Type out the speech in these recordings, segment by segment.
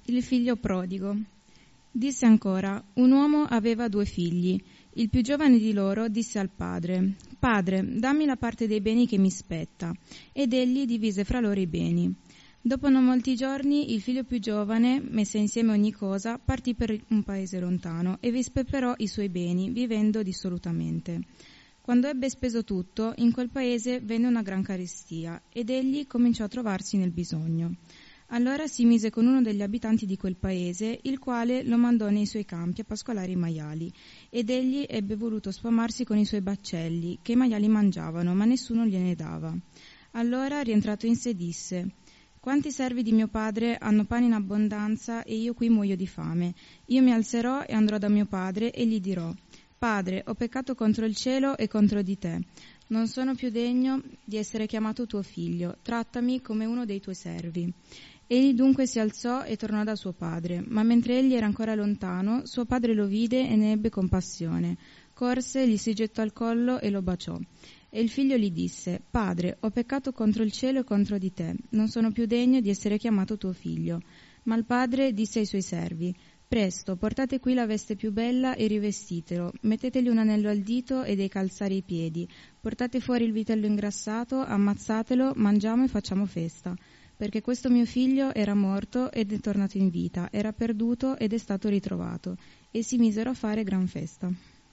Il figlio prodigo. Disse ancora: un uomo aveva 2 figli. Il più giovane di loro disse al padre: Padre, dammi la parte dei beni che mi spetta. Ed egli divise fra loro i beni. Dopo non molti giorni, il figlio più giovane, messa insieme ogni cosa, partì per un paese lontano e vi sperperò i suoi beni, vivendo dissolutamente. Quando ebbe speso tutto, in quel paese venne una gran carestia, ed egli cominciò a trovarsi nel bisogno. Allora si mise con uno degli abitanti di quel paese, il quale lo mandò nei suoi campi a pascolare i maiali, ed egli ebbe voluto sfamarsi con i suoi baccelli, che i maiali mangiavano, ma nessuno gliene dava. Allora, rientrato in sé, disse: quanti servi di mio padre hanno pane in abbondanza e io qui muoio di fame? Io mi alzerò e andrò da mio padre e gli dirò: Padre, ho peccato contro il cielo e contro di te. Non sono più degno di essere chiamato tuo figlio. Trattami come uno dei tuoi servi. Egli dunque si alzò e tornò da suo padre, ma mentre egli era ancora lontano, suo padre lo vide e ne ebbe compassione. Corse, gli si gettò al collo e lo baciò. E il figlio gli disse: Padre, ho peccato contro il cielo e contro di te. Non sono più degno di essere chiamato tuo figlio. Ma il padre disse ai suoi servi: Presto, portate qui la veste più bella e rivestitelo, mettetegli un anello al dito e dei calzari ai piedi, portate fuori il vitello ingrassato, ammazzatelo, mangiamo e facciamo festa. Perché questo mio figlio era morto ed è tornato in vita, era perduto ed è stato ritrovato. E si misero a fare gran festa.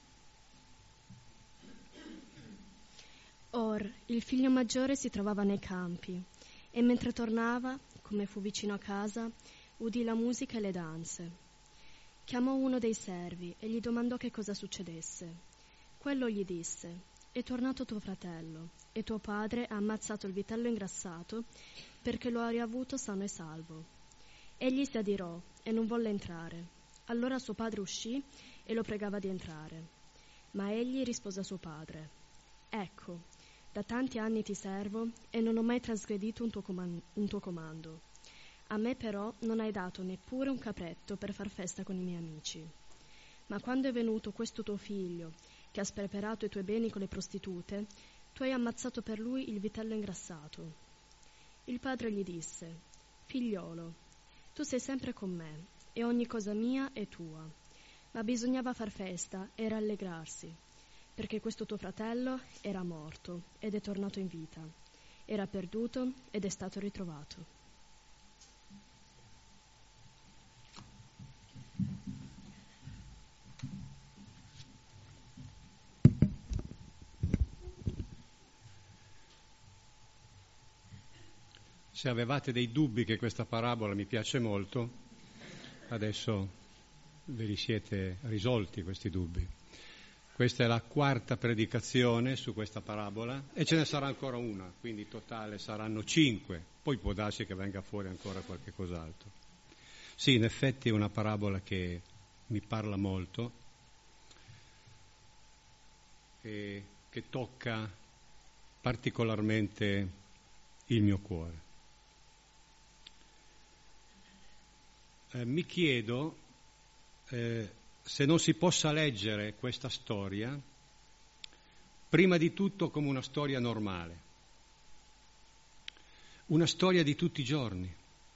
Or, il figlio maggiore si trovava nei campi, e mentre tornava, come fu vicino a casa, udì la musica e le danze. Chiamò uno dei servi e gli domandò che cosa succedesse. Quello gli disse: è tornato tuo fratello, e tuo padre ha ammazzato il vitello ingrassato, perché lo ha riavuto sano e salvo. Egli si adirò e non volle entrare. Allora suo padre uscì e lo pregava di entrare. Ma egli rispose a suo padre: ecco, da tanti anni ti servo e non ho mai trasgredito un tuo comando. A me però non hai dato neppure un capretto per far festa con i miei amici. Ma quando è venuto questo tuo figlio, che ha sperperato i tuoi beni con le prostitute, tu hai ammazzato per lui il vitello ingrassato. Il padre gli disse: figliolo, tu sei sempre con me e ogni cosa mia è tua, ma bisognava far festa e rallegrarsi, perché questo tuo fratello era morto ed è tornato in vita, era perduto ed è stato ritrovato. Se avevate dei dubbi che questa parabola mi piace molto, adesso ve li siete risolti questi dubbi. Questa è la 4ª predicazione su questa parabola e ce ne sarà ancora una, quindi in totale saranno 5, poi può darsi che venga fuori ancora qualche cos'altro. Sì, in effetti è una parabola che mi parla molto e che tocca particolarmente il mio cuore. Mi chiedo se non si possa leggere questa storia prima di tutto come una storia normale, una storia di tutti i giorni,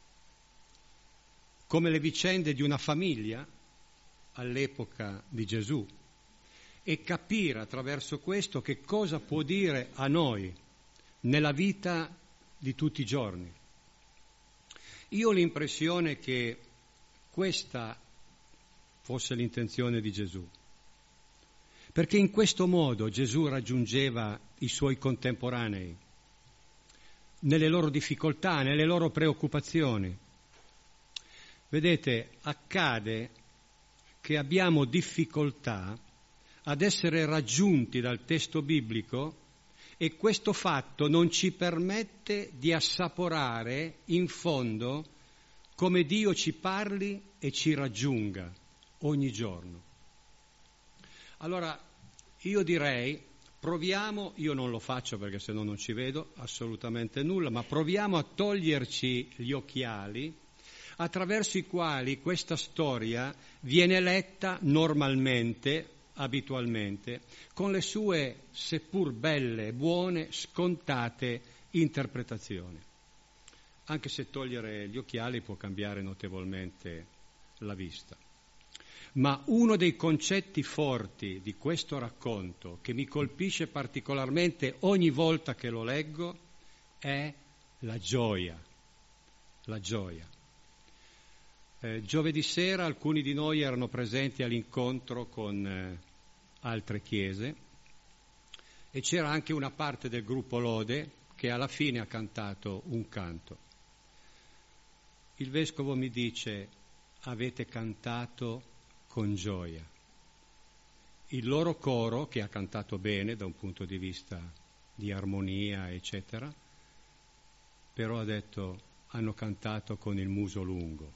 come le vicende di una famiglia all'epoca di Gesù, e capire attraverso questo che cosa può dire a noi nella vita di tutti i giorni. Io ho l'impressione che questa fosse l'intenzione di Gesù, perché in questo modo Gesù raggiungeva i suoi contemporanei nelle loro difficoltà, nelle loro preoccupazioni. Vedete, accade che abbiamo difficoltà ad essere raggiunti dal testo biblico e questo fatto non ci permette di assaporare in fondo come Dio ci parli e ci raggiunga ogni giorno. Allora io direi, proviamo, io non lo faccio perché se no non ci vedo assolutamente nulla, ma proviamo a toglierci gli occhiali attraverso i quali questa storia viene letta normalmente, abitualmente, con le sue, seppur belle, buone, scontate interpretazioni. anche se togliere gli occhiali può cambiare notevolmente la vista. Ma uno dei concetti forti di questo racconto, che mi colpisce particolarmente ogni volta che lo leggo, è la gioia. La gioia. Giovedì sera alcuni di noi erano presenti all'incontro con altre chiese e c'era anche una parte del gruppo Lode che alla fine ha cantato un canto. Il vescovo mi dice: avete cantato con gioia. Il loro coro, che ha cantato bene da un punto di vista di armonia, eccetera, però ha detto: hanno cantato con il muso lungo.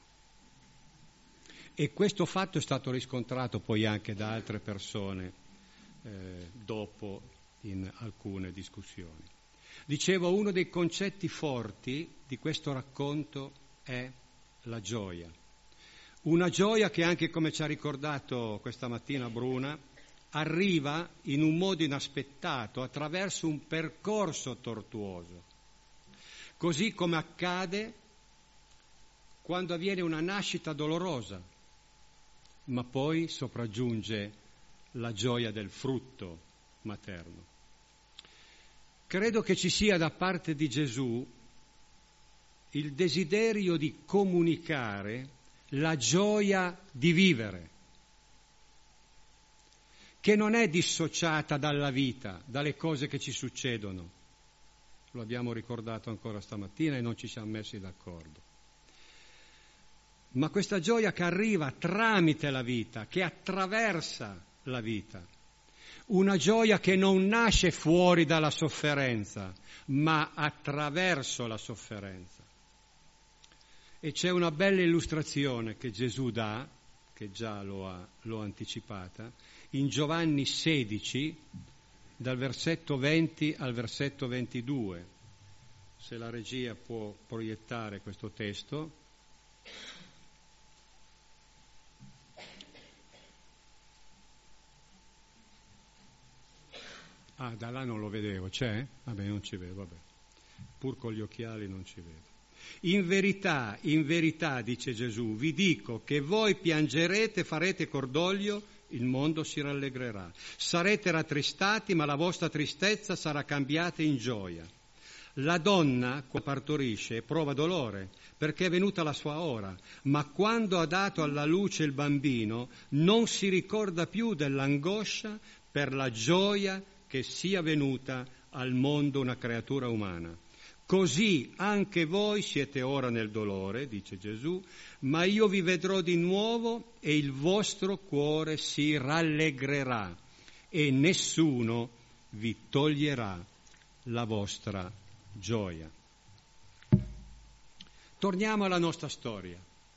E questo fatto è stato riscontrato poi anche da altre persone dopo in alcune discussioni. Dicevo, uno dei concetti forti di questo racconto è la gioia. Una gioia che, anche come ci ha ricordato questa mattina Bruna, arriva in un modo inaspettato, attraverso un percorso tortuoso. Così come accade quando avviene una nascita dolorosa, ma poi sopraggiunge la gioia del frutto materno. Credo che ci sia da parte di Gesù il desiderio di comunicare la gioia di vivere, che non è dissociata dalla vita, dalle cose che ci succedono. Lo abbiamo ricordato ancora stamattina e non ci siamo messi d'accordo. Ma questa gioia che arriva tramite la vita, che attraversa la vita, una gioia che non nasce fuori dalla sofferenza, ma attraverso la sofferenza. E c'è una bella illustrazione che Gesù dà, che già l'ho anticipata, in Giovanni 16, dal versetto 20 al versetto 22. Se la regia può proiettare questo testo. Ah, da là non lo vedevo, c'è? Vabbè, non ci vedo, vabbè. Pur con gli occhiali non ci vedo. In verità, dice Gesù, vi dico che voi piangerete, farete cordoglio, il mondo si rallegrerà. Sarete rattristati, ma la vostra tristezza sarà cambiata in gioia. La donna, quando partorisce, prova dolore, perché è venuta la sua ora, ma quando ha dato alla luce il bambino, non si ricorda più dell'angoscia per la gioia che sia venuta al mondo una creatura umana. Così anche voi siete ora nel dolore, dice Gesù, ma io vi vedrò di nuovo e il vostro cuore si rallegrerà e nessuno vi toglierà la vostra gioia. Torniamo alla nostra storia.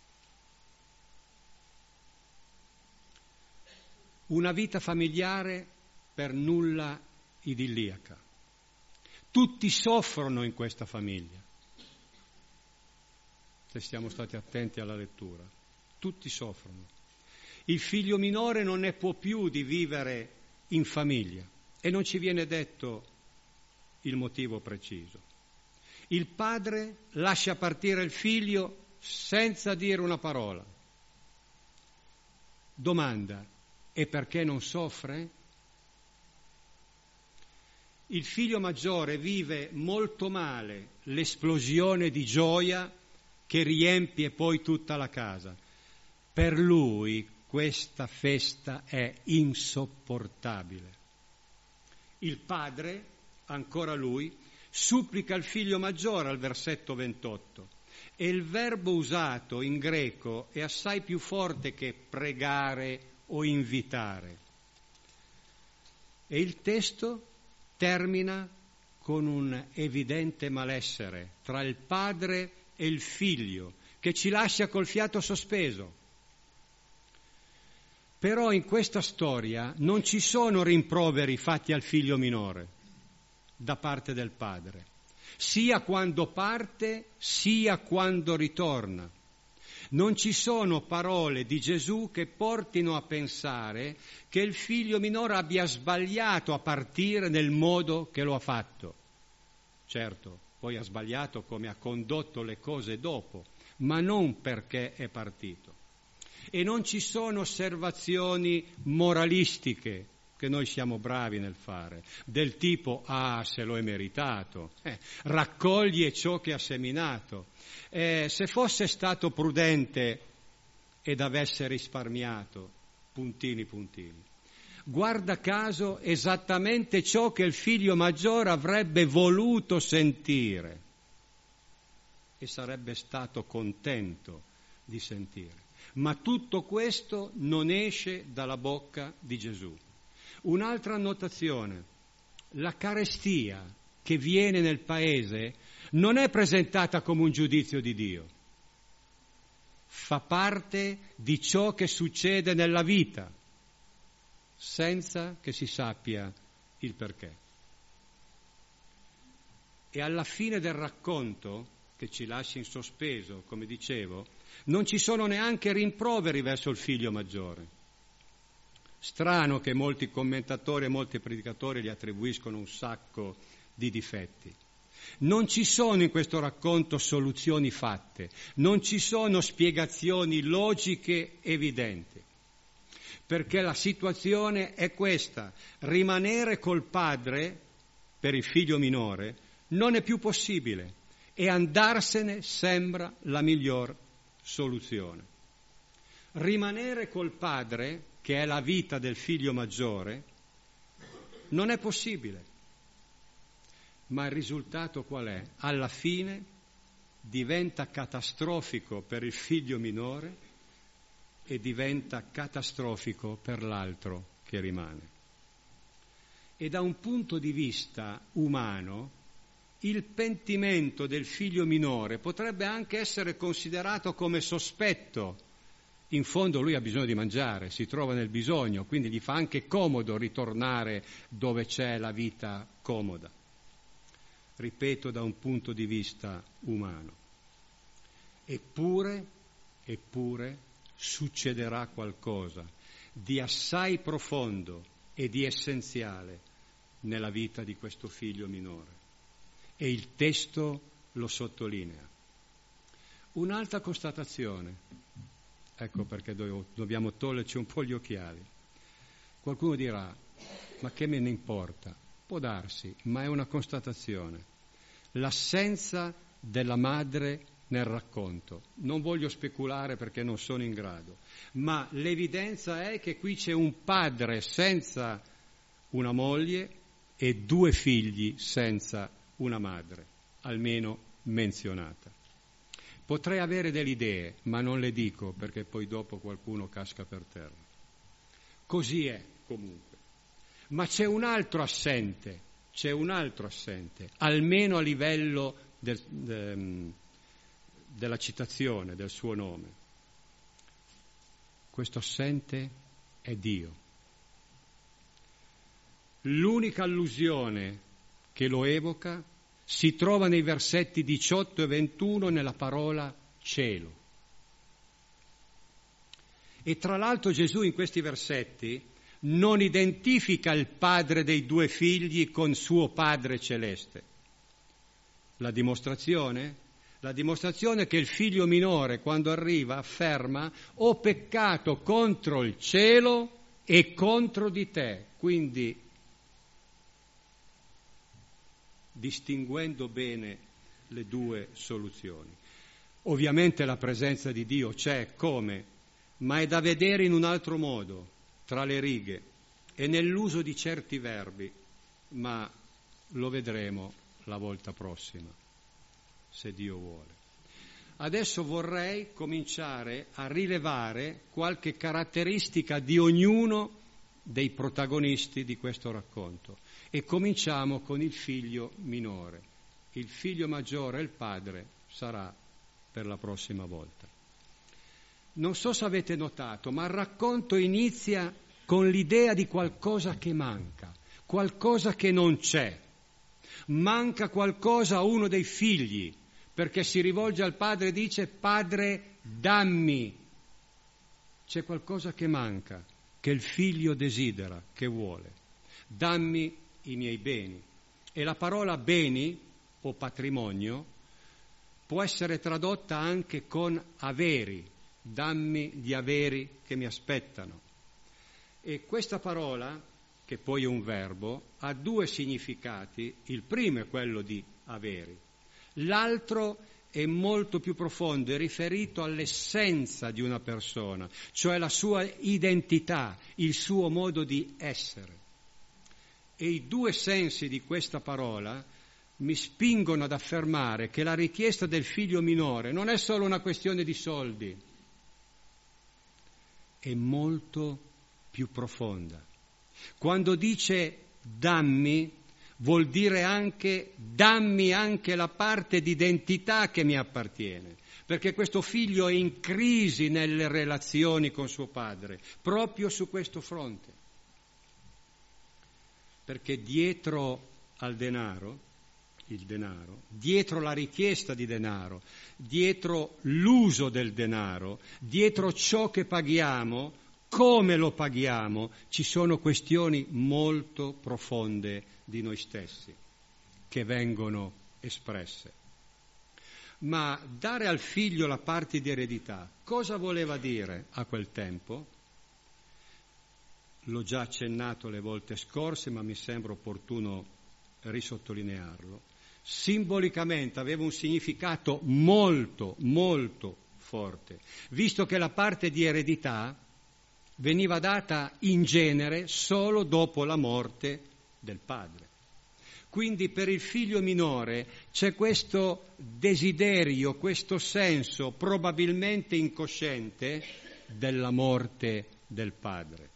Una vita familiare per nulla idilliaca. Tutti soffrono in questa famiglia. Se siamo stati attenti alla lettura, tutti soffrono. Il figlio minore non ne può più di vivere in famiglia e non ci viene detto il motivo preciso. Il padre lascia partire il figlio senza dire una parola. Domanda: e perché non soffre? Il figlio maggiore vive molto male l'esplosione di gioia che riempie poi tutta la casa. Per lui questa festa è insopportabile. Il padre, ancora lui, supplica il figlio maggiore al versetto 28 e il verbo usato in greco è assai più forte che pregare o invitare. E il testo termina con un evidente malessere tra il padre e il figlio, che ci lascia col fiato sospeso. Però in questa storia non ci sono rimproveri fatti al figlio minore da parte del padre, sia quando parte, sia quando ritorna. Non ci sono parole di Gesù che portino a pensare che il figlio minore abbia sbagliato a partire nel modo che lo ha fatto. Certo, poi ha sbagliato come ha condotto le cose dopo, ma non perché è partito. E non ci sono osservazioni moralistiche che noi siamo bravi nel fare, del tipo, se lo è meritato, raccoglie ciò che ha seminato. Se fosse stato prudente ed avesse risparmiato, puntini. Guarda caso esattamente ciò che il figlio maggiore avrebbe voluto sentire e sarebbe stato contento di sentire. Ma tutto questo non esce dalla bocca di Gesù. Un'altra annotazione: la carestia che viene nel paese non è presentata come un giudizio di Dio, fa parte di ciò che succede nella vita, senza che si sappia il perché. E alla fine del racconto, che ci lascia in sospeso, come dicevo, non ci sono neanche rimproveri verso il figlio maggiore. Strano che molti commentatori e molti predicatori gli attribuiscono un sacco di difetti. Non ci sono in questo racconto soluzioni fatte, non ci sono spiegazioni logiche evidenti, perché la situazione è questa: rimanere col padre per il figlio minore non è più possibile e andarsene sembra la miglior soluzione. Rimanere col padre, che è la vita del figlio maggiore, non è possibile. Ma il risultato qual è? Alla fine diventa catastrofico per il figlio minore e diventa catastrofico per l'altro che rimane. E da un punto di vista umano, il pentimento del figlio minore potrebbe anche essere considerato come sospetto. In fondo lui ha bisogno di mangiare, si trova nel bisogno, quindi gli fa anche comodo ritornare dove c'è la vita comoda. Ripeto, da un punto di vista umano. Eppure succederà qualcosa di assai profondo e di essenziale nella vita di questo figlio minore. E il testo lo sottolinea. Un'altra constatazione. Ecco perché dobbiamo toglierci un po' gli occhiali. Qualcuno dirà, ma che me ne importa? Può darsi, ma è una constatazione. L'assenza della madre nel racconto. Non voglio speculare perché non sono in grado, ma l'evidenza è che qui c'è un padre senza una moglie e 2 figli senza una madre, almeno menzionata. Potrei avere delle idee, ma non le dico perché poi dopo qualcuno casca per terra. Così è comunque. Ma c'è un altro assente, almeno a livello della citazione del suo nome. Questo assente è Dio. L'unica allusione che lo evoca si trova nei versetti 18 e 21 nella parola cielo. E tra l'altro Gesù in questi versetti non identifica il padre dei 2 figli con suo Padre celeste. La dimostrazione è che il figlio minore, quando arriva, afferma: ho peccato contro il cielo e contro di te. Quindi, distinguendo bene le 2 soluzioni. Ovviamente la presenza di Dio c'è, come? Ma è da vedere in un altro modo, tra le righe e nell'uso di certi verbi, ma lo vedremo la volta prossima, se Dio vuole. Adesso vorrei cominciare a rilevare qualche caratteristica di ognuno dei protagonisti di questo racconto. E cominciamo con il figlio minore. Il figlio maggiore, il padre, sarà per la prossima volta. Non so se avete notato, ma il racconto inizia con l'idea di qualcosa che manca, qualcosa che non c'è. Manca qualcosa a uno dei figli, perché si rivolge al padre e dice: Padre, dammi. C'è qualcosa che manca, che il figlio desidera, che vuole. Dammi i miei beni. E la parola beni o patrimonio può essere tradotta anche con averi, dammi gli averi che mi aspettano. E questa parola, che poi è un verbo, ha due significati. Il primo è quello di averi, l'altro è molto più profondo, è riferito all'essenza di una persona, cioè la sua identità, il suo modo di essere. E i due sensi di questa parola mi spingono ad affermare che la richiesta del figlio minore non è solo una questione di soldi, è molto più profonda. Quando dice dammi, vuol dire anche dammi anche la parte di identità che mi appartiene, perché questo figlio è in crisi nelle relazioni con suo padre, proprio su questo fronte. Perché dietro al denaro, il denaro, dietro la richiesta di denaro, dietro l'uso del denaro, dietro ciò che paghiamo, come lo paghiamo, ci sono questioni molto profonde di noi stessi che vengono espresse. Ma dare al figlio la parte di eredità, cosa voleva dire a quel tempo? L'ho già accennato le volte scorse, ma mi sembra opportuno risottolinearlo. Simbolicamente aveva un significato molto, molto forte, visto che la parte di eredità veniva data in genere solo dopo la morte del padre. Quindi per il figlio minore c'è questo desiderio, questo senso probabilmente incosciente della morte del padre.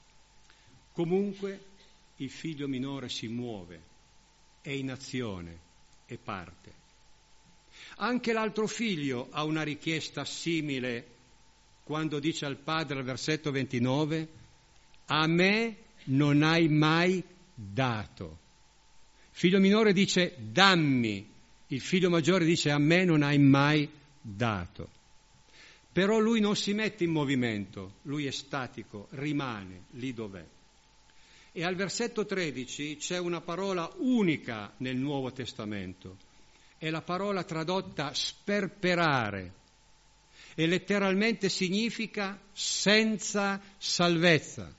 Comunque il figlio minore si muove, è in azione e parte. Anche l'altro figlio ha una richiesta simile quando dice al padre al versetto 29: a me non hai mai dato. Il figlio minore dice dammi, il figlio maggiore dice a me non hai mai dato. Però lui non si mette in movimento, lui è statico, rimane lì dov'è. E al versetto 13 c'è una parola unica nel Nuovo Testamento, è la parola tradotta sperperare, e letteralmente significa senza salvezza.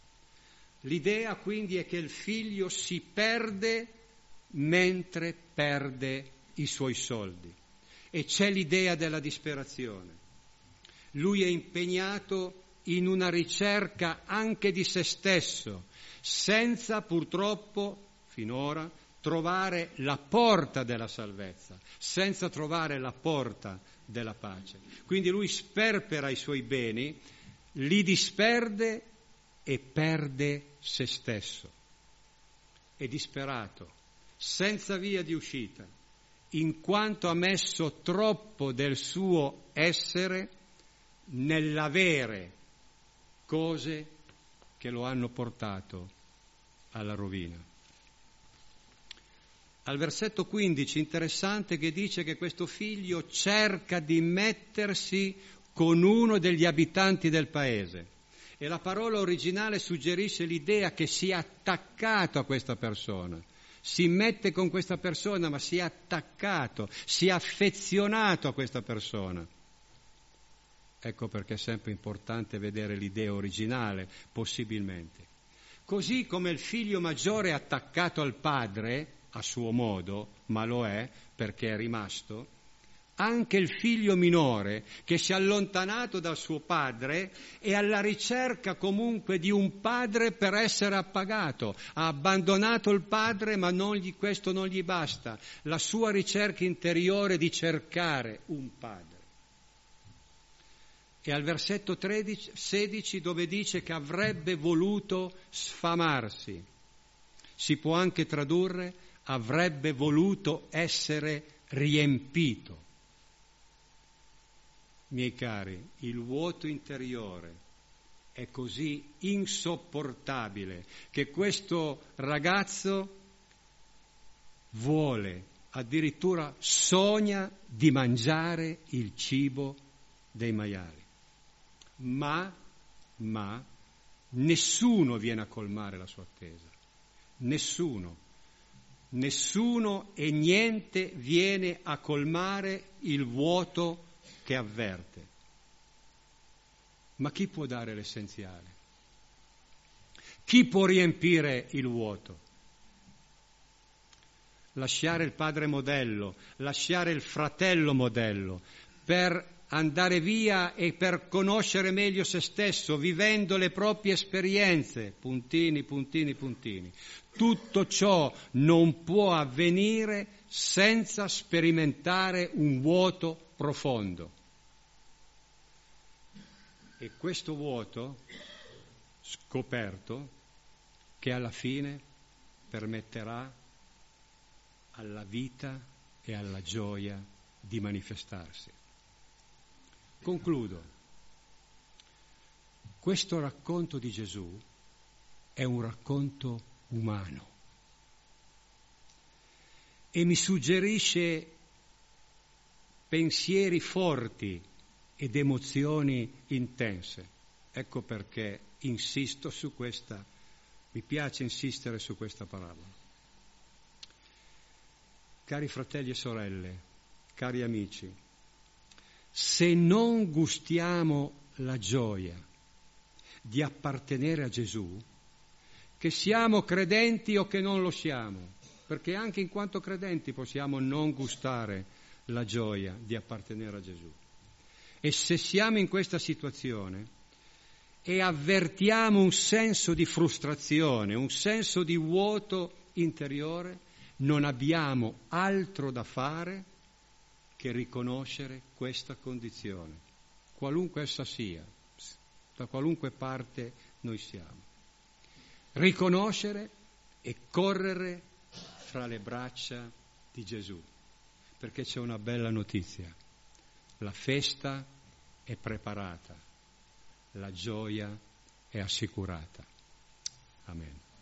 L'idea quindi è che il figlio si perde mentre perde i suoi soldi, e c'è l'idea della disperazione. Lui è impegnato in una ricerca anche di se stesso, senza purtroppo finora trovare la porta della salvezza, senza trovare la porta della pace. Quindi lui sperpera i suoi beni, li disperde e perde se stesso. È disperato, senza via di uscita, in quanto ha messo troppo del suo essere nell'avere cose che lo hanno portato alla rovina. Al versetto 15, interessante, che dice che questo figlio cerca di mettersi con uno degli abitanti del paese, e la parola originale suggerisce l'idea che sia attaccato a questa persona, si mette con questa persona, ma si è attaccato, si è affezionato a questa persona. Ecco perché è sempre importante vedere l'idea originale, possibilmente. Così come il figlio maggiore è attaccato al padre, a suo modo, ma lo è perché è rimasto, anche il figlio minore che si è allontanato dal suo padre è alla ricerca comunque di un padre per essere appagato. Ha abbandonato il padre, ma questo non gli basta. La sua ricerca interiore di cercare un padre. E al versetto 16, dove dice che avrebbe voluto sfamarsi, si può anche tradurre avrebbe voluto essere riempito. Miei cari, il vuoto interiore è così insopportabile che questo ragazzo vuole, addirittura sogna di mangiare il cibo dei maiali. Ma nessuno viene a colmare la sua attesa, nessuno. nessuno e niente viene a colmare il vuoto che avverte. Ma chi può dare l'essenziale? Chi può riempire il vuoto? Lasciare il padre modello, lasciare il fratello modello, per andare via e per conoscere meglio se stesso, vivendo le proprie esperienze, puntini, puntini, puntini. Tutto ciò non può avvenire senza sperimentare un vuoto profondo. E questo vuoto scoperto che alla fine permetterà alla vita e alla gioia di manifestarsi. Concludo. Questo racconto di Gesù è un racconto umano e mi suggerisce pensieri forti ed emozioni intense. Ecco perché insisto su questa, mi piace insistere su questa parabola. Cari fratelli e sorelle, cari amici, se non gustiamo la gioia di appartenere a Gesù, che siamo credenti o che non lo siamo, perché anche in quanto credenti possiamo non gustare la gioia di appartenere a Gesù. E se siamo in questa situazione e avvertiamo un senso di frustrazione, un senso di vuoto interiore, non abbiamo altro da fare che riconoscere questa condizione, qualunque essa sia, da qualunque parte noi siamo. Riconoscere e correre fra le braccia di Gesù, perché c'è una bella notizia: la festa è preparata, la gioia è assicurata. Amen.